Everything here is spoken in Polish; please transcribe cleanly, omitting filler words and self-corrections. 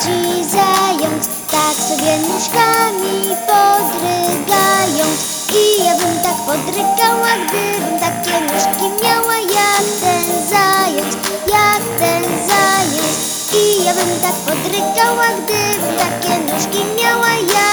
chodzi zając, tak sobie nóżkami podrygając. I ja bym tak podrygała, gdybym takie nóżki miała jak ten zając, jak ten zając. I ja bym tak podrygała, gdybym takie nóżki miała jak